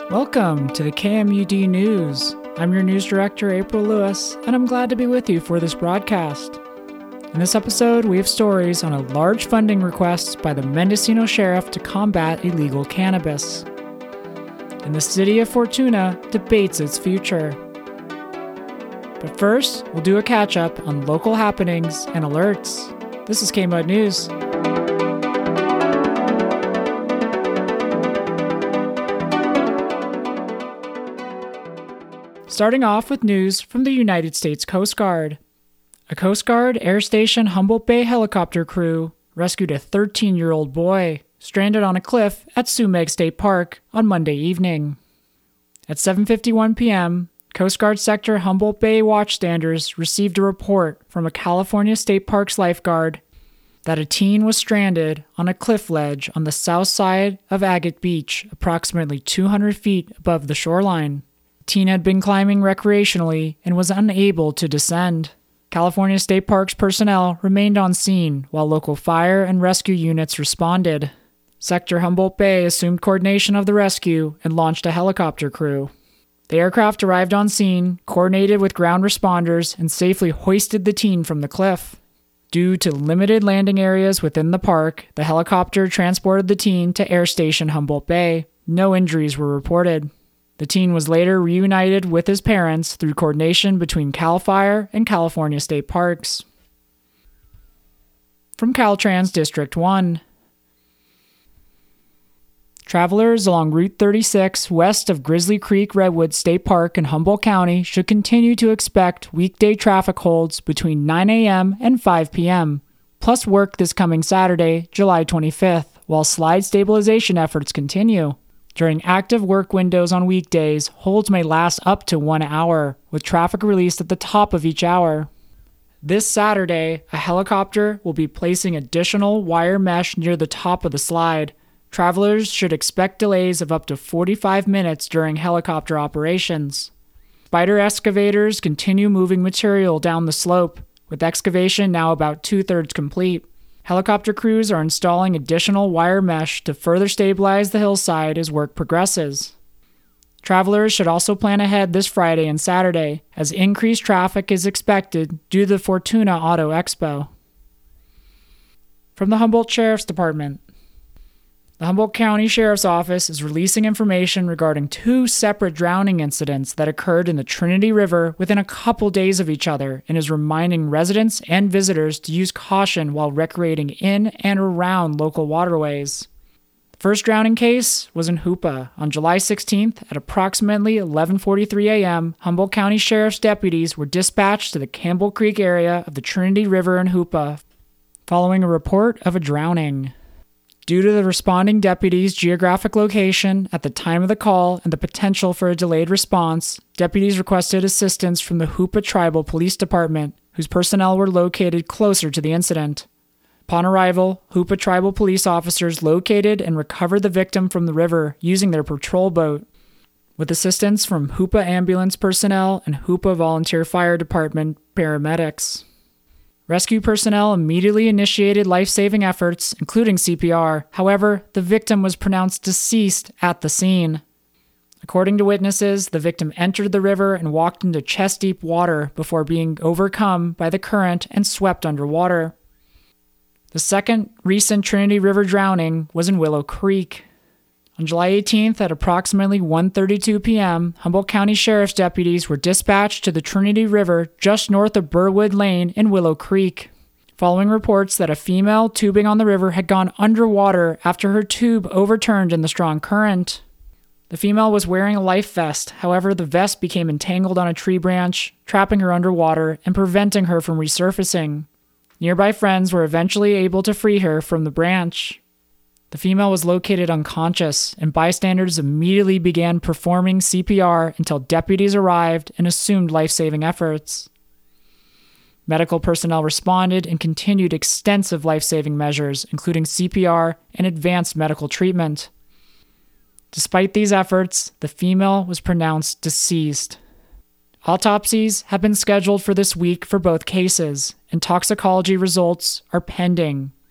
Welcome to the KMUD News. I'm your news director, April Lewis, and I'm glad to be with you for this broadcast. In this episode, we have stories on a large funding request by the Mendocino Sheriff to combat illegal cannabis. And the city of Fortuna debates its future. But first, we'll do a catch-up on local happenings and alerts. This is KMUD News. Starting off with news from the United States Coast Guard. A Coast Guard Air Station Humboldt Bay helicopter crew rescued a 13-year-old boy stranded on a cliff at Sumeg State Park on Monday evening. At 7:51 p.m., Coast Guard Sector Humboldt Bay watchstanders received a report from a California State Parks lifeguard that a teen was stranded on a cliff ledge on the south side of Agate Beach, approximately 200 feet above the shoreline. The teen had been climbing recreationally and was unable to descend. California State Parks personnel remained on scene while local fire and rescue units responded. Sector Humboldt Bay assumed coordination of the rescue and launched a helicopter crew. The aircraft arrived on scene, coordinated with ground responders, and safely hoisted the teen from the cliff. Due to limited landing areas within the park, the helicopter transported the teen to Air Station Humboldt Bay. No injuries were reported. The teen was later reunited with his parents through coordination between CAL FIRE and California State Parks. From Caltrans District 1. Travelers along Route 36 west of Grizzly Creek Redwood State Park in Humboldt County should continue to expect weekday traffic holds between 9 a.m. and 5 p.m., plus work this coming Saturday, July 25th, while slide stabilization efforts continue. During active work windows on weekdays, holds may last up to 1 hour, with traffic released at the top of each hour. This Saturday, a helicopter will be placing additional wire mesh near the top of the slide. Travelers should expect delays of up to 45 minutes during helicopter operations. Spider excavators continue moving material down the slope, with excavation now about 2/3 complete. Helicopter crews are installing additional wire mesh to further stabilize the hillside as work progresses. Travelers should also plan ahead this Friday and Saturday, as increased traffic is expected due to the Fortuna Auto Expo. From the Humboldt Sheriff's Department. The Humboldt County Sheriff's Office is releasing information regarding 2 separate drowning incidents that occurred in the Trinity River within a couple days of each other and is reminding residents and visitors to use caution while recreating in and around local waterways. The first drowning case was in Hoopa on July 16th at approximately 11:43 a.m. Humboldt County Sheriff's deputies were dispatched to the Campbell Creek area of the Trinity River in Hoopa following a report of a drowning. Due to the responding deputies' geographic location at the time of the call and the potential for a delayed response, deputies requested assistance from the Hoopa Tribal Police Department, whose personnel were located closer to the incident. Upon arrival, Hoopa Tribal Police officers located and recovered the victim from the river using their patrol boat, with assistance from Hoopa ambulance personnel and Hoopa Volunteer Fire Department paramedics. Rescue personnel immediately initiated life-saving efforts, including CPR. However, the victim was pronounced deceased at the scene. According to witnesses, the victim entered the river and walked into chest-deep water before being overcome by the current and swept underwater. The second recent Trinity River drowning was in Willow Creek. On July 18th at approximately 1:32 p.m., Humboldt County Sheriff's deputies were dispatched to the Trinity River just north of Burwood Lane in Willow Creek, following reports that a female tubing on the river had gone underwater after her tube overturned in the strong current. The female was wearing a life vest, however the vest became entangled on a tree branch, trapping her underwater and preventing her from resurfacing. Nearby friends were eventually able to free her from the branch. The female was located unconscious, and bystanders immediately began performing CPR until deputies arrived and assumed life-saving efforts. Medical personnel responded and continued extensive life-saving measures, including CPR and advanced medical treatment. Despite these efforts, the female was pronounced deceased. Autopsies have been scheduled for this week for both cases, and toxicology results are pending.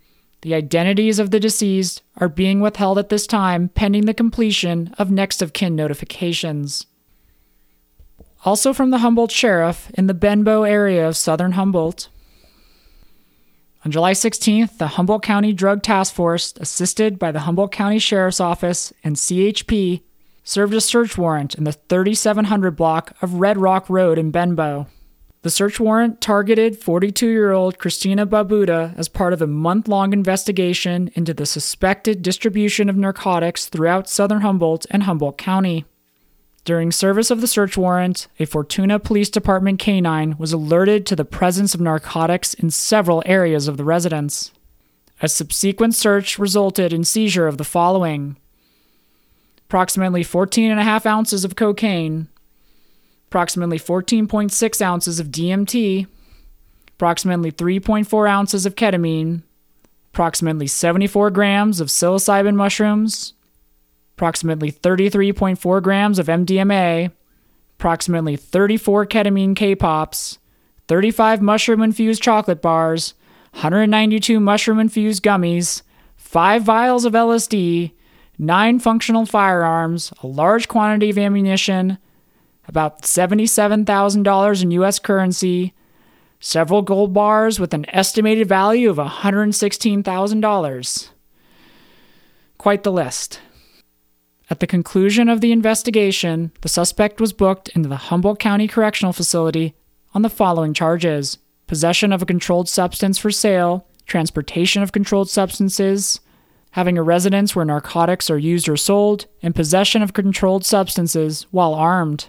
The identities of the deceased are being withheld at this time pending the completion of next of kin notifications. Also from the Humboldt Sheriff in the Benbow area of southern Humboldt. On July 16th, the Humboldt County Drug Task Force, assisted by the Humboldt County Sheriff's Office and CHP, served a search warrant in the 3700 block of Red Rock Road in Benbow. The search warrant targeted 42-year-old Christina Babuda as part of a month-long investigation into the suspected distribution of narcotics throughout southern Humboldt and Humboldt County. During service of the search warrant, a Fortuna Police Department canine was alerted to the presence of narcotics in several areas of the residence. A subsequent search resulted in seizure of the following: approximately 14.5 ounces of cocaine, approximately 14.6 ounces of DMT, approximately 3.4 ounces of ketamine, approximately 74 grams of psilocybin mushrooms, approximately 33.4 grams of MDMA, approximately 34 ketamine K-Pops, 35 mushroom-infused chocolate bars, 192 mushroom-infused gummies, 5 vials of LSD, 9 functional firearms, a large quantity of ammunition, about $77,000 in U.S. currency, several gold bars with an estimated value of $116,000. Quite the list. At the conclusion of the investigation, the suspect was booked into the Humboldt County Correctional Facility on the following charges: possession of a controlled substance for sale, transportation of controlled substances, having a residence where narcotics are used or sold, and possession of controlled substances while armed.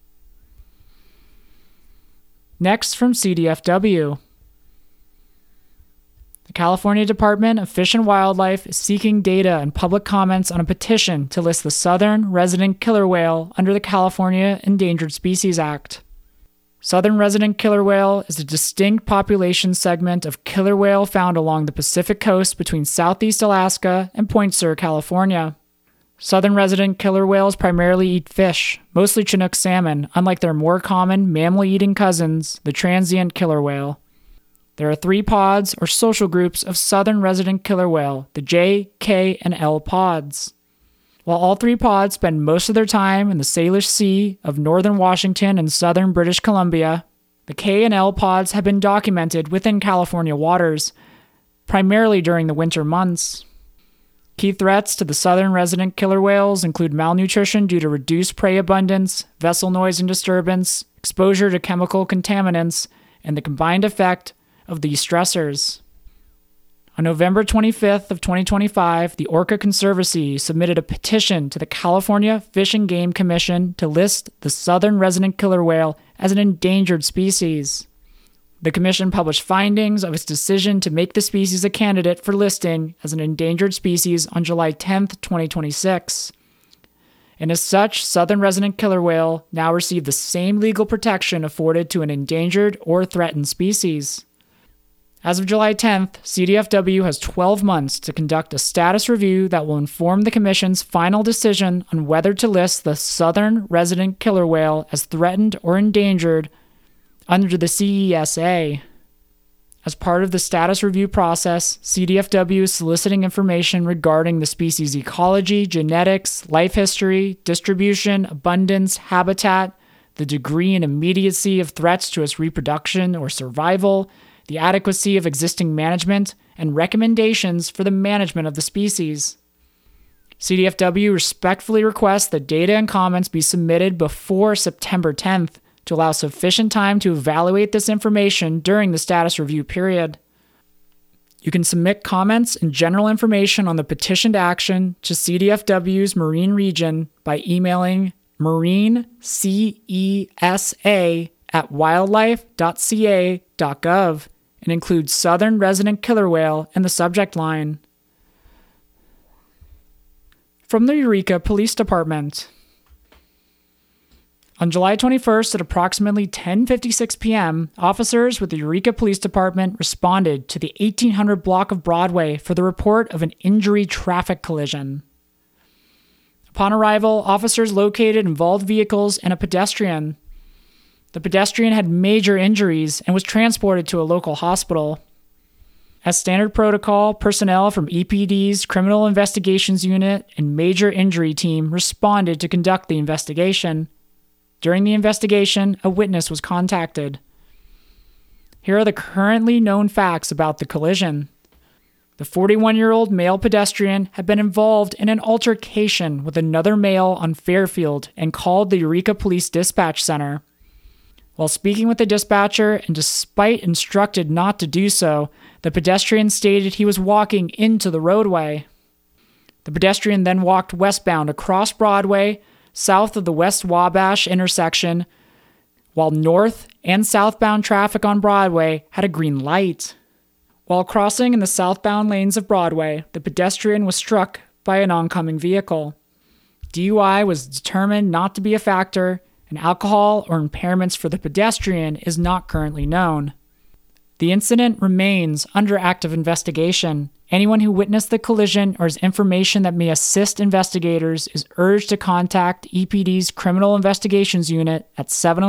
Next from CDFW. The California Department of Fish and Wildlife is seeking data and public comments on a petition to list the southern resident killer whale under the California Endangered Species Act. Southern resident killer whale is a distinct population segment of killer whale found along the Pacific coast between southeast Alaska and Point Sur, California. Southern resident killer whales primarily eat fish, mostly Chinook salmon, unlike their more common mammal-eating cousins, the transient killer whale. There are 3 pods or social groups of southern resident killer whale, the J, K, and L pods. While all 3 pods spend most of their time in the Salish Sea of northern Washington and southern British Columbia, the K and L pods have been documented within California waters, primarily during the winter months. Key threats to the southern resident killer whales include malnutrition due to reduced prey abundance, vessel noise and disturbance, exposure to chemical contaminants, and the combined effect of these stressors. On November 25th of 2025, the Orca Conservancy submitted a petition to the California Fish and Game Commission to list the southern resident killer whale as an endangered species. The commission published findings of its decision to make the species a candidate for listing as an endangered species on July 10, 2026. And as such, southern resident killer whale now receive the same legal protection afforded to an endangered or threatened species. As of July 10th, CDFW has 12 months to conduct a status review that will inform the Commission's final decision on whether to list the southern resident killer whale as threatened or endangered under the CESA. As part of the status review process, CDFW is soliciting information regarding the species' ecology, genetics, life history, distribution, abundance, habitat, the degree and immediacy of threats to its reproduction or survival, the adequacy of existing management, and recommendations for the management of the species. CDFW respectfully requests that data and comments be submitted before September 10th to allow sufficient time to evaluate this information during the status review period. You can submit comments and general information on the petitioned action to CDFW's Marine Region by emailing marinecesa@wildlife.ca.gov and include Southern Resident Killer Whale in the subject line. From the Eureka Police Department. On July 21st at approximately 10:56 p.m., officers with the Eureka Police Department responded to the 1800 block of Broadway for the report of an injury traffic collision. Upon arrival, officers located involved vehicles and a pedestrian. The pedestrian had major injuries and was transported to a local hospital. As standard protocol, personnel from EPD's Criminal Investigations Unit and Major Injury Team responded to conduct the investigation. During the investigation, a witness was contacted. Here are the currently known facts about the collision. The 41-year-old male pedestrian had been involved in an altercation with another male on Fairfield and called the Eureka Police Dispatch Center. While speaking with the dispatcher, and despite instructed not to do so, the pedestrian stated he was walking into the roadway. The pedestrian then walked westbound across Broadway, south of the West Wabash intersection, while north and southbound traffic on Broadway had a green light. While crossing in the southbound lanes of Broadway, the pedestrian was struck by an oncoming vehicle. DUI was determined not to be a factor, and alcohol or impairments for the pedestrian is not currently known. The incident remains under active investigation. Anyone who witnessed the collision or has information that may assist investigators is urged to contact EPD's Criminal Investigations Unit at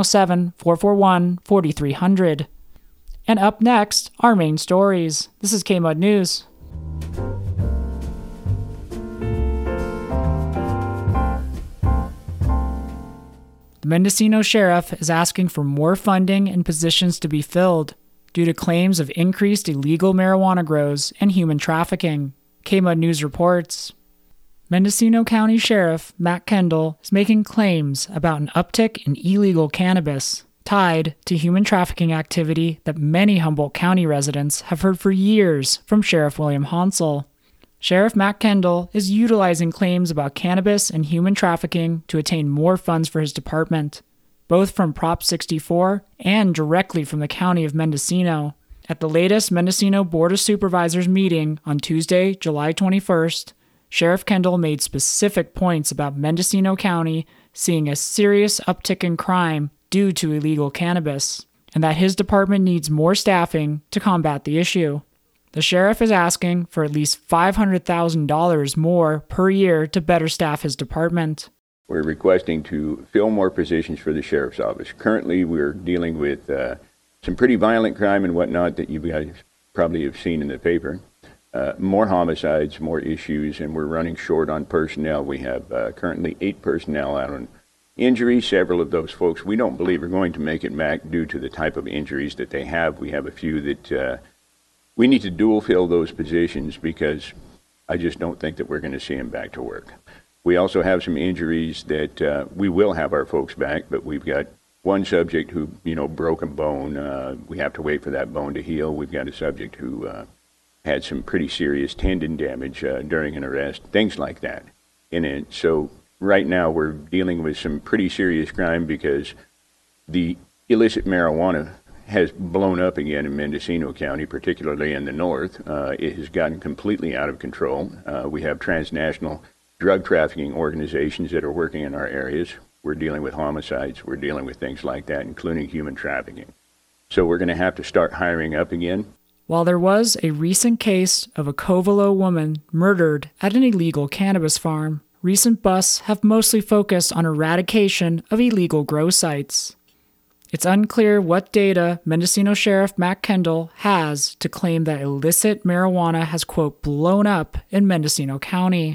707-441-4300. And up next, our main stories. This is KMUD News. The Mendocino Sheriff is asking for more funding and positions to be filled due to claims of increased illegal marijuana grows and human trafficking. KMUD News reports. Mendocino County Sheriff Matt Kendall is making claims about an uptick in illegal cannabis tied to human trafficking activity that many Humboldt County residents have heard for years from Sheriff William Hansel. Sheriff Matt Kendall is utilizing claims about cannabis and human trafficking to attain more funds for his department, both from Prop 64 and directly from the County of Mendocino. At the latest Mendocino Board of Supervisors meeting on Tuesday, July 21st, Sheriff Kendall made specific points about Mendocino County seeing a serious uptick in crime due to illegal cannabis, and that his department needs more staffing to combat the issue. The sheriff is asking for at least $500,000 more per year to better staff his department. We're requesting to fill more positions for the sheriff's office. Currently, we're dealing with some pretty violent crime and whatnot that you guys probably have seen in the paper. More homicides, more issues, and we're running short on personnel. We have currently 8 personnel out on injuries. Several of those folks we don't believe are going to make it back due to the type of injuries that they have. We have a few that we need to dual fill those positions because I just don't think that we're going to see them back to work. We also have some injuries that we will have our folks back, but we've got one subject who, broke a bone. We have to wait for that bone to heal. We've got a subject who had some pretty serious tendon damage during an arrest, things like that in it. So right now we're dealing with some pretty serious crime because the illicit marijuana has blown up again in Mendocino County, particularly in the north. It has gotten completely out of control. We have transnational drug trafficking organizations that are working in our areas. We're dealing with homicides. We're dealing with things like that, including human trafficking. So we're going to have to start hiring up again. While there was a recent case of a Covelo woman murdered at an illegal cannabis farm, recent busts have mostly focused on eradication of illegal grow sites. It's unclear what data Mendocino Sheriff Matt Kendall has to claim that illicit marijuana has, quote, blown up in Mendocino County.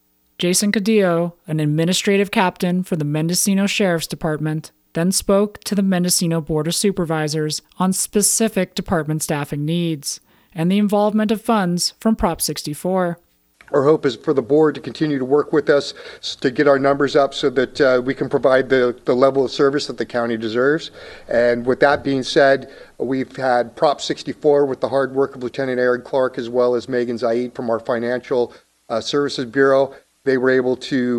Jason Cadillo, an administrative captain for the Mendocino Sheriff's Department, then spoke to the Mendocino Board of Supervisors on specific department staffing needs and the involvement of funds from Prop 64. Our hope is for the board to continue to work with us to get our numbers up so that we can provide the level of service that the county deserves. And with that being said, we've had Prop 64 with the hard work of Lieutenant Aaron Clark as well as Megan Zaid from our Financial Services Bureau. They were able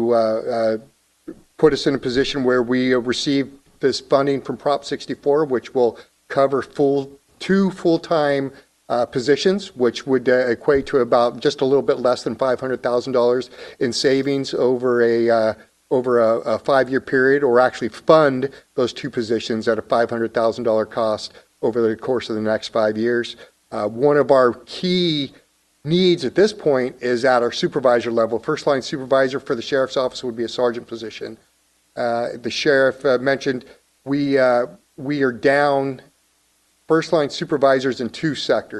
to put us in a position where we receive this funding from Prop 64, which will cover two full-time positions, which would equate to about just a little bit less than $500,000 in savings over a 5-year period, or actually fund those 2 positions at a $500,000 cost over the course of the next 5 years. One of our key needs at this point is at our supervisor level. First line supervisor for the sheriff's office would be a sergeant position. The sheriff mentioned we are down first line supervisors in 2 sectors.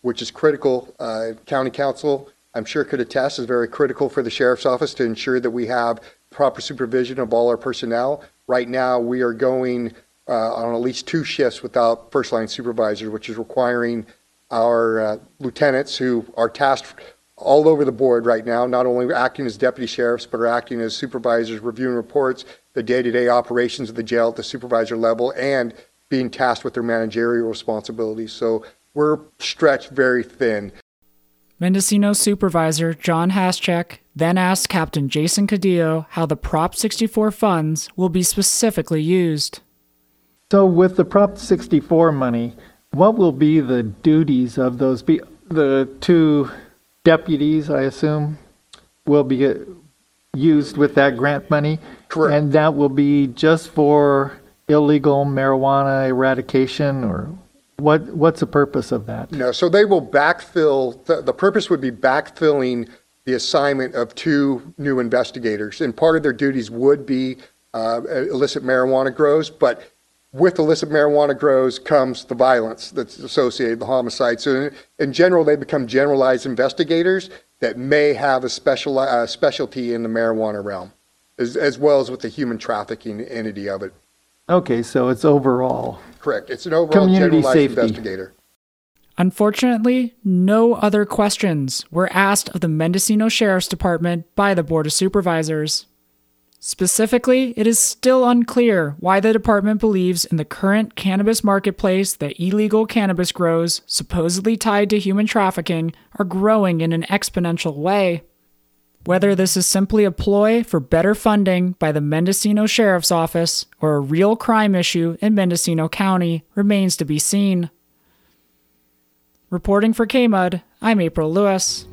which is critical. County Council, I'm sure, could attest, is very critical for the Sheriff's Office to ensure that we have proper supervision of all our personnel. Right now, we are going on at least 2 shifts without first-line supervisors, which is requiring our lieutenants, who are tasked all over the board right now, not only acting as deputy sheriffs, but are acting as supervisors, reviewing reports, the day-to-day operations of the jail at the supervisor level, and being tasked with their managerial responsibilities. So we're stretched very thin. Mendocino Supervisor John Haschek then asked Captain Jason Cadillo how the Prop 64 funds will be specifically used. So with the Prop 64 money, what will be the duties of those? The 2 deputies, I assume, will be used with that grant money? Correct. And that will be just for illegal marijuana eradication, or what's the purpose of that? No, so they will backfill, the purpose would be backfilling the assignment of 2 new investigators. And part of their duties would be illicit marijuana grows, but with illicit marijuana grows comes the violence that's associated, the homicide. So in general, they become generalized investigators that may have a specialty in the marijuana realm, as well as with the human trafficking entity of it. Okay, so it's overall. Correct. It's an overall Community generalized safety. investigator. Unfortunately, no other questions were asked of the Mendocino Sheriff's Department by the Board of Supervisors. Specifically, it is still unclear why the department believes in the current cannabis marketplace that illegal cannabis grows, supposedly tied to human trafficking, are growing in an exponential way. Whether this is simply a ploy for better funding by the Mendocino Sheriff's Office or a real crime issue in Mendocino County remains to be seen. Reporting for KMUD, I'm April Lewis.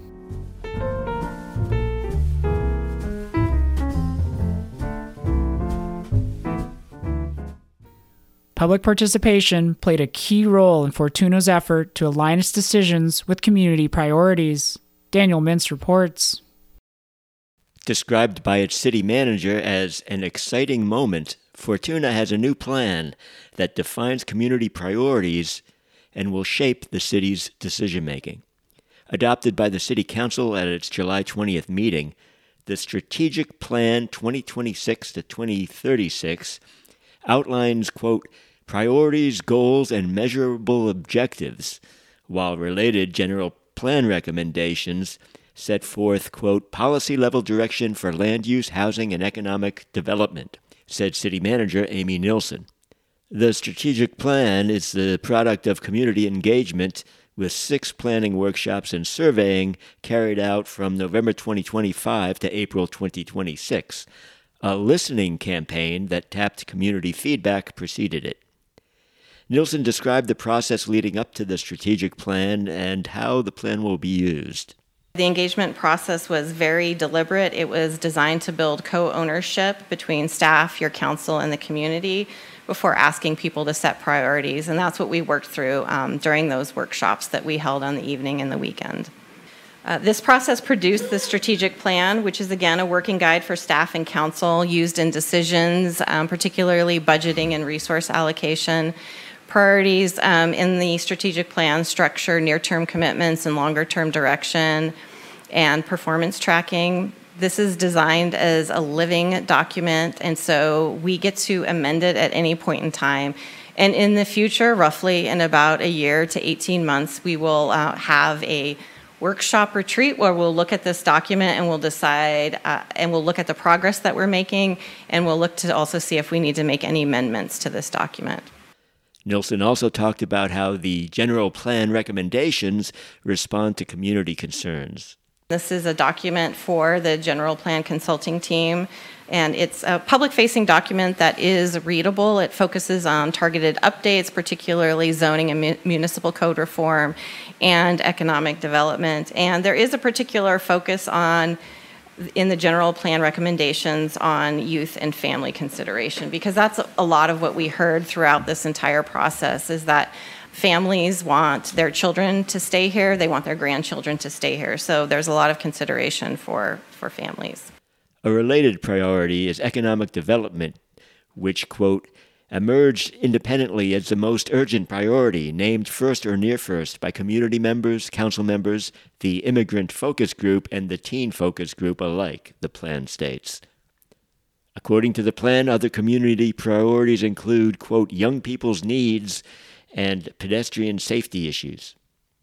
Public participation played a key role in Fortuno's effort to align its decisions with community priorities. Daniel Mintz reports. Described by its city manager as an exciting moment, Fortuna has a new plan that defines community priorities and will shape the city's decision-making. Adopted by the City Council at its July 20th meeting, the Strategic Plan 2026 to 2036 outlines, quote, priorities, goals, and measurable objectives, while related general plan recommendations set forth, quote, policy-level direction for land use, housing, and economic development, said City Manager Amy Nilsson. The strategic plan is the product of community engagement with 6 planning workshops and surveying carried out from November 2025 to April 2026. A listening campaign that tapped community feedback preceded it. Nilsson described the process leading up to the strategic plan and how the plan will be used. The engagement process was very deliberate. It was designed to build co-ownership between staff, your council, and the community before asking people to set priorities. And that's what we worked through during those workshops that we held on the evening and the weekend. This process produced the strategic plan, which is, again, a working guide for staff and council used in decisions, particularly budgeting and resource allocation. Priorities in the strategic plan structure near-term commitments and longer-term direction and performance tracking. This is designed as a living document, and so we get to amend it at any point in time. And in the future, roughly in about a year to 18 months, we will have a workshop retreat where we'll look at this document and we'll decide, and we'll look at the progress that we're making, and we'll look to also see if we need to make any amendments to this document. Nilsson also talked about how the general plan recommendations respond to community concerns. This is a document for the general plan consulting team, and it's a public-facing document that is readable. It focuses on targeted updates, particularly zoning and municipal code reform and economic development. And there is a particular focus on, in the general plan recommendations, on youth and family consideration, because that's a lot of what we heard throughout this entire process, is that families want their children to stay here, they want their grandchildren to stay here, so there's a lot of consideration for families. A related priority is economic development, which, quote, emerged independently as the most urgent priority, named first or near first by community members, council members, the immigrant focus group, and the teen focus group alike, the plan states. According to the plan, other community priorities include, quote, young people's needs and pedestrian safety issues.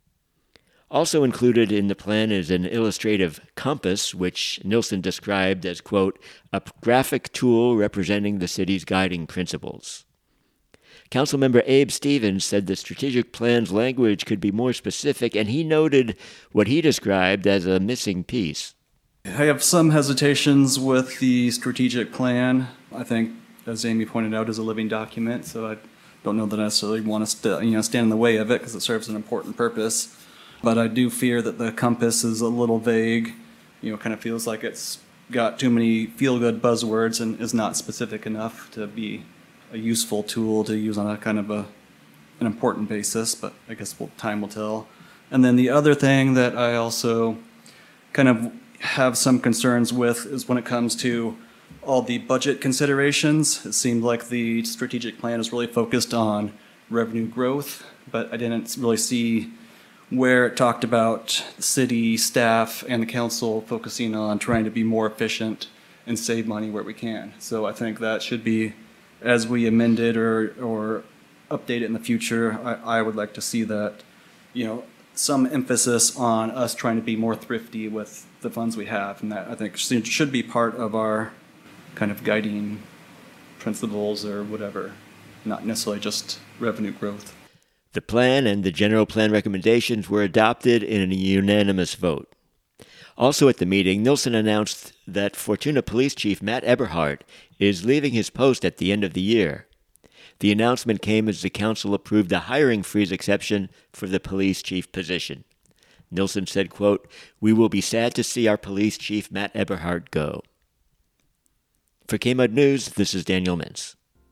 Also included in the plan is an illustrative compass, which Nilsen described as, quote, a graphic tool representing the city's guiding principles. Councilmember Abe Stevens said the strategic plan's language could be more specific, and he noted what he described as a missing piece. I have some hesitations with the strategic plan. I think, as Amy pointed out, is a living document, so I don't know that I necessarily want to stand in the way of it because it serves an important purpose. But I do fear that the compass is a little vague, kind of feels like it's got too many feel-good buzzwords and is not specific enough to be a useful tool to use on a kind of an important basis, but I guess time will tell. And then the other thing that I also kind of have some concerns with is when it comes to all the budget considerations. It seemed like the strategic plan is really focused on revenue growth, but I didn't really see where it talked about city staff and the council focusing on trying to be more efficient and save money where we can. So I think that should be, as we amend it or update it in the future, I would like to see that, some emphasis on us trying to be more thrifty with the funds we have. And that I think should be part of our kind of guiding principles or whatever, not necessarily just revenue growth. The plan and the general plan recommendations were adopted in a unanimous vote. Also at the meeting, Nilsen announced that Fortuna Police Chief Matt Eberhardt is leaving his post at the end of the year. The announcement came as the council approved a hiring freeze exception for the police chief position. Nilsen said, quote, we will be sad to see our police chief Matt Eberhardt go. For KMUD News, this is Daniel Mintz.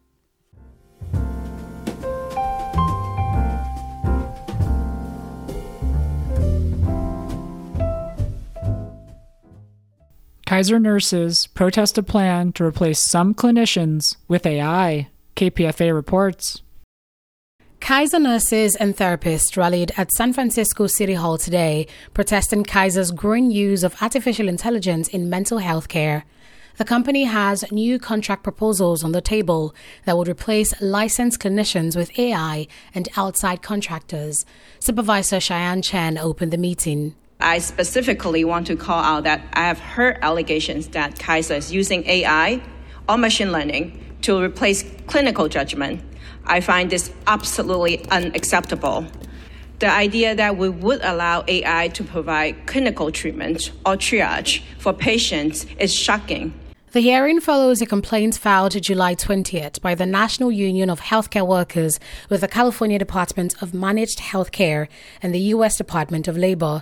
Kaiser nurses protest a plan to replace some clinicians with AI, KPFA reports. Kaiser nurses and therapists rallied at San Francisco City Hall today, protesting Kaiser's growing use of artificial intelligence in mental health care. The company has new contract proposals on the table that would replace licensed clinicians with AI and outside contractors. Supervisor Cheyenne Chen opened the meeting. I specifically want to call out that I have heard allegations that Kaiser is using AI or machine learning to replace clinical judgment. I find this absolutely unacceptable. The idea that we would allow AI to provide clinical treatment or triage for patients is shocking. The hearing follows a complaint filed July 20th by the National Union of Healthcare Workers with the California Department of Managed Healthcare and the U.S. Department of Labor.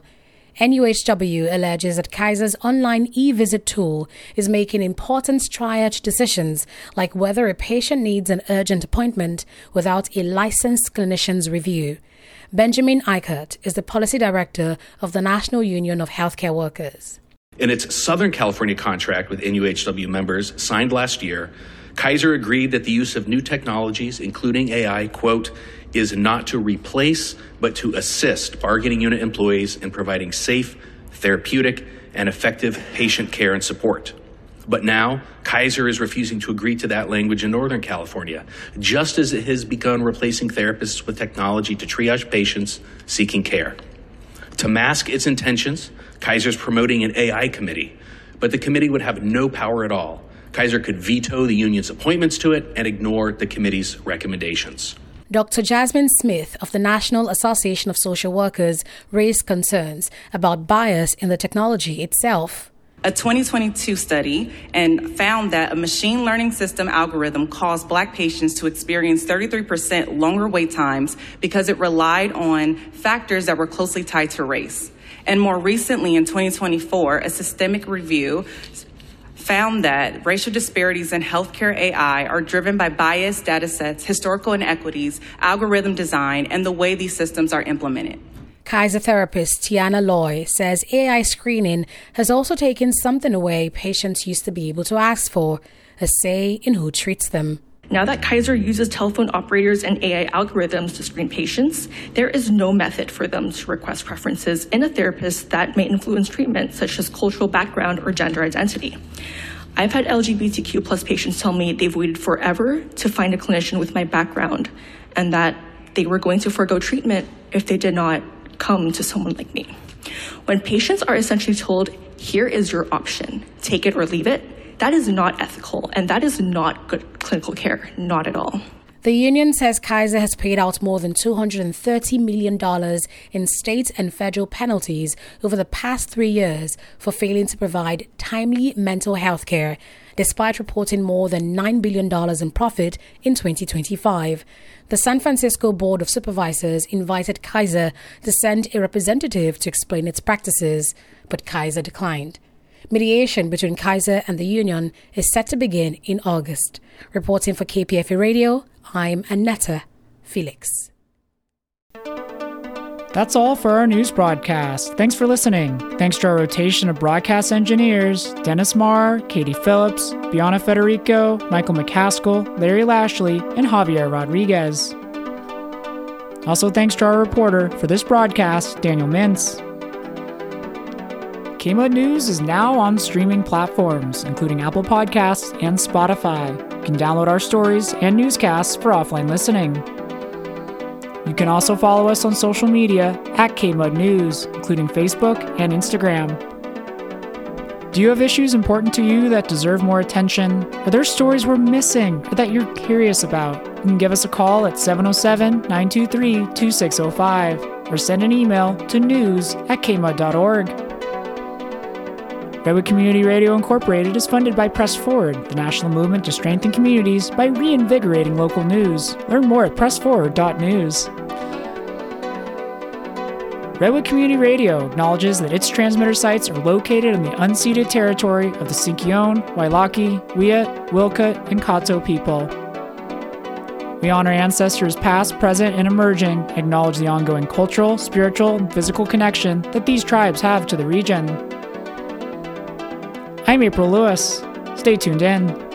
NUHW alleges that Kaiser's online e-visit tool is making important triage decisions like whether a patient needs an urgent appointment without a licensed clinician's review. Benjamin Eichert is the policy director of the National Union of Healthcare Workers. In its Southern California contract with NUHW members signed last year, Kaiser agreed that the use of new technologies, including AI, quote, is not to replace, but to assist bargaining unit employees in providing safe, therapeutic, and effective patient care and support. But now, Kaiser is refusing to agree to that language in Northern California, just as it has begun replacing therapists with technology to triage patients seeking care. To mask its intentions, Kaiser is promoting an AI committee, but the committee would have no power at all. Kaiser could veto the union's appointments to it and ignore the committee's recommendations. Dr. Jasmine Smith of the National Association of Social Workers raised concerns about bias in the technology itself. A 2022 study and found that a machine learning system algorithm caused Black patients to experience 33% longer wait times because it relied on factors that were closely tied to race. And more recently, in 2024, a systemic review found that racial disparities in healthcare AI are driven by biased data sets, historical inequities, algorithm design, and the way these systems are implemented. Kaiser therapist Tiana Loy says AI screening has also taken something away patients used to be able to ask for, a say in who treats them. Now that Kaiser uses telephone operators and AI algorithms to screen patients, there is no method for them to request preferences in a therapist that may influence treatment, such as cultural background or gender identity. I've had LGBTQ plus patients tell me they've waited forever to find a clinician with my background and that they were going to forego treatment if they did not come to someone like me. When patients are essentially told, here is your option, take it or leave it, that is not ethical, and that is not good clinical care, not at all. The union says Kaiser has paid out more than $230 million in state and federal penalties over the past 3 years for failing to provide timely mental health care, despite reporting more than $9 billion in profit in 2025. The San Francisco Board of Supervisors invited Kaiser to send a representative to explain its practices, but Kaiser declined. Mediation between Kaiser and the union is set to begin in August. Reporting for KPFA Radio, I'm Annetta Felix. That's all for our news broadcast. Thanks for listening. Thanks to our rotation of broadcast engineers, Dennis Marr, Katie Phillips, Bianna Federico, Michael McCaskill, Larry Lashley, and Javier Rodriguez. Also thanks to our reporter for this broadcast, Daniel Mintz. KMUD News is now on streaming platforms, including Apple Podcasts and Spotify. You can download our stories and newscasts for offline listening. You can also follow us on social media at KMUD News, including Facebook and Instagram. Do you have issues important to you that deserve more attention? Are there stories we're missing or that you're curious about? You can give us a call at 707-923-2605 or send an email to news@kmud.org. Redwood Community Radio Incorporated is funded by Press Forward, the national movement to strengthen communities by reinvigorating local news. Learn more at pressforward.news. Redwood Community Radio acknowledges that its transmitter sites are located in the unceded territory of the Sinkyone, Wailaki, Wiyut, Wilkut, and Kato people. We honor ancestors past, present, and emerging, and acknowledge the ongoing cultural, spiritual, and physical connection that these tribes have to the region. I'm April Lewis. Stay tuned in.